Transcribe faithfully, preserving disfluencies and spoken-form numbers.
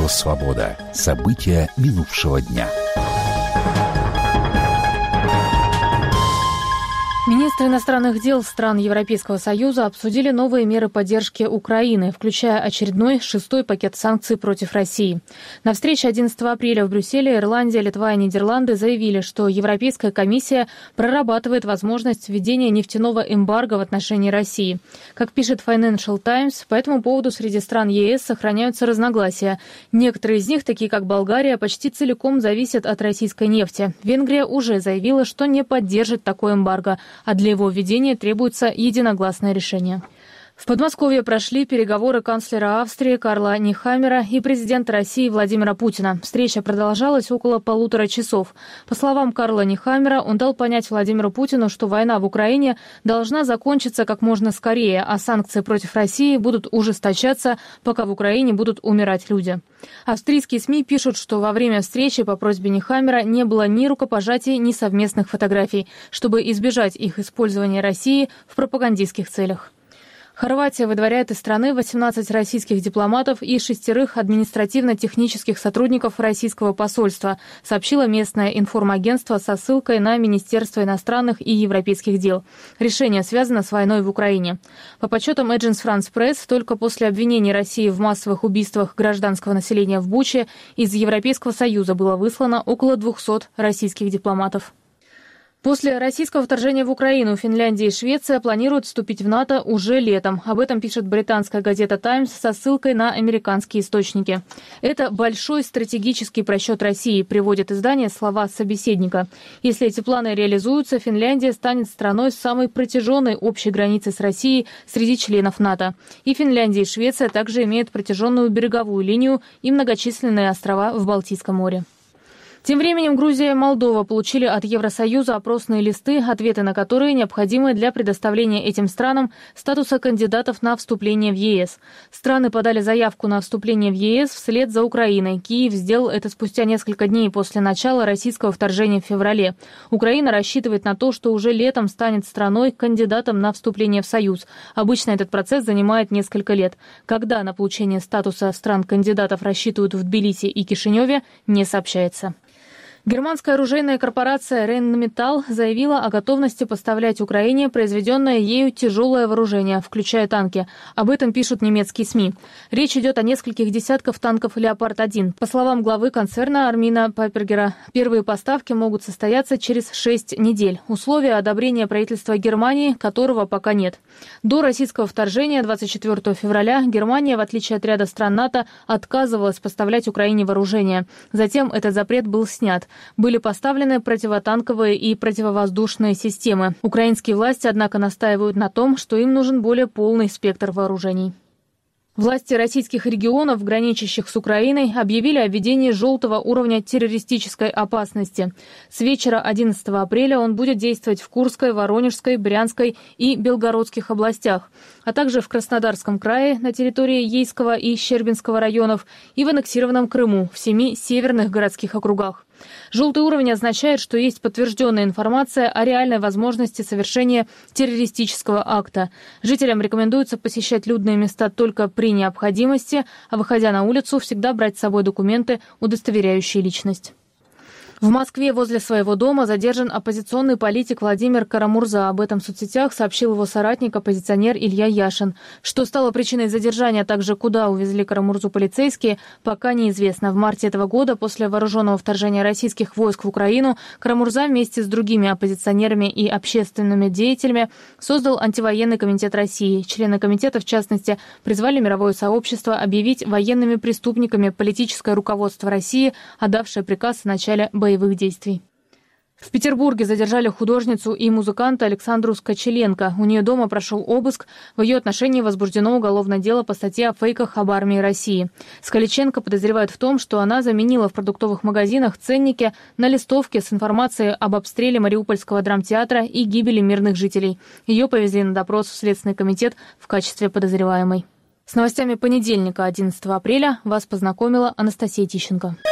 Радио «Свобода». События минувшего дня. Министры иностранных дел стран Европейского Союза обсудили новые меры поддержки Украины, включая очередной шестой пакет санкций против России. На встрече одиннадцатого апреля в Брюсселе Ирландия, Литва и Нидерланды заявили, что Европейская комиссия прорабатывает возможность введения нефтяного эмбарго в отношении России. Как пишет Financial Times, по этому поводу среди стран ЕС сохраняются разногласия. Некоторые из них, такие как Болгария, почти целиком зависят от российской нефти. Венгрия уже заявила, что не поддержит такое эмбарго, а для его введения требуется единогласное решение. В Подмосковье прошли переговоры канцлера Австрии Карла Нехаммера и президента России Владимира Путина. Встреча продолжалась около полутора часов. По словам Карла Нехаммера, он дал понять Владимиру Путину, что война в Украине должна закончиться как можно скорее, а санкции против России будут ужесточаться, пока в Украине будут умирать люди. Австрийские СМИ пишут, что во время встречи по просьбе Нехаммера не было ни рукопожатий, ни совместных фотографий, чтобы избежать их использования России в пропагандистских целях. Хорватия выдворяет из страны восемнадцать российских дипломатов и шестерых административно-технических сотрудников российского посольства, сообщило местное информагентство со ссылкой на Министерство иностранных и европейских дел. Решение связано с войной в Украине. По подсчетам Agence France Press, только после обвинений России в массовых убийствах гражданского населения в Буче из Европейского Союза было выслано около двухсот российских дипломатов. После российского вторжения в Украину Финляндия и Швеция планируют вступить в НАТО уже летом. Об этом пишет британская газета «Таймс» со ссылкой на американские источники. Это большой стратегический просчет России, приводит издание слова собеседника. Если эти планы реализуются, Финляндия станет страной с самой протяженной общей границей с Россией среди членов НАТО. И Финляндия и Швеция также имеют протяженную береговую линию и многочисленные острова в Балтийском море. Тем временем Грузия и Молдова получили от Евросоюза опросные листы, ответы на которые необходимы для предоставления этим странам статуса кандидатов на вступление в ЕС. Страны подали заявку на вступление в ЕС вслед за Украиной. Киев сделал это спустя несколько дней после начала российского вторжения в феврале. Украина рассчитывает на то, что уже летом станет страной кандидатом на вступление в Союз. Обычно этот процесс занимает несколько лет. Когда на получение статуса стран-кандидатов рассчитывают в Тбилиси и Кишиневе, не сообщается. Германская оружейная корпорация Rheinmetall заявила о готовности поставлять Украине произведенное ею тяжелое вооружение, включая танки. Об этом пишут немецкие СМИ. Речь идет о нескольких десятках танков «Леопард один». По словам главы концерна Армина Папергера, первые поставки могут состояться через шесть недель. Условия одобрения правительства Германии, которого пока нет. До российского вторжения двадцать четвёртого февраля Германия, в отличие от ряда стран НАТО, отказывалась поставлять Украине вооружение. Затем этот запрет был снят. Были поставлены противотанковые и противовоздушные системы. Украинские власти, однако, настаивают на том, что им нужен более полный спектр вооружений. Власти российских регионов, граничащих с Украиной, объявили о введении желтого уровня террористической опасности. С вечера одиннадцатого апреля он будет действовать в Курской, Воронежской, Брянской и Белгородских областях, а также в Краснодарском крае на территории Ейского и Щербинского районов и в аннексированном Крыму в семи северных городских округах. Желтый уровень означает, что есть подтвержденная информация о реальной возможности совершения террористического акта. Жителям рекомендуется посещать людные места только при необходимости, а выходя на улицу, всегда брать с собой документы, удостоверяющие личность. В Москве возле своего дома задержан оппозиционный политик Владимир Карамурза. Об этом в соцсетях сообщил его соратник, оппозиционер Илья Яшин. Что стало причиной задержания, а также куда увезли Карамурзу полицейские, пока неизвестно. В марте этого года, после вооруженного вторжения российских войск в Украину, Карамурза вместе с другими оппозиционерами и общественными деятелями создал антивоенный комитет России. Члены комитета, в частности, призвали мировое сообщество объявить военными преступниками политическое руководство России, отдавшее приказ о начале боевых боевых действий. В Петербурге задержали художницу и музыканта Александру Скочеленко. У нее дома прошел обыск. В ее отношении возбуждено уголовное дело по статье о фейках об армии России. Скочеленко подозревают в том, что она заменила в продуктовых магазинах ценники на листовки с информацией об обстреле Мариупольского драмтеатра и гибели мирных жителей. Ее повезли на допрос в Следственный комитет в качестве подозреваемой. С новостями понедельника, одиннадцатого апреля, вас познакомила Анастасия Тищенко.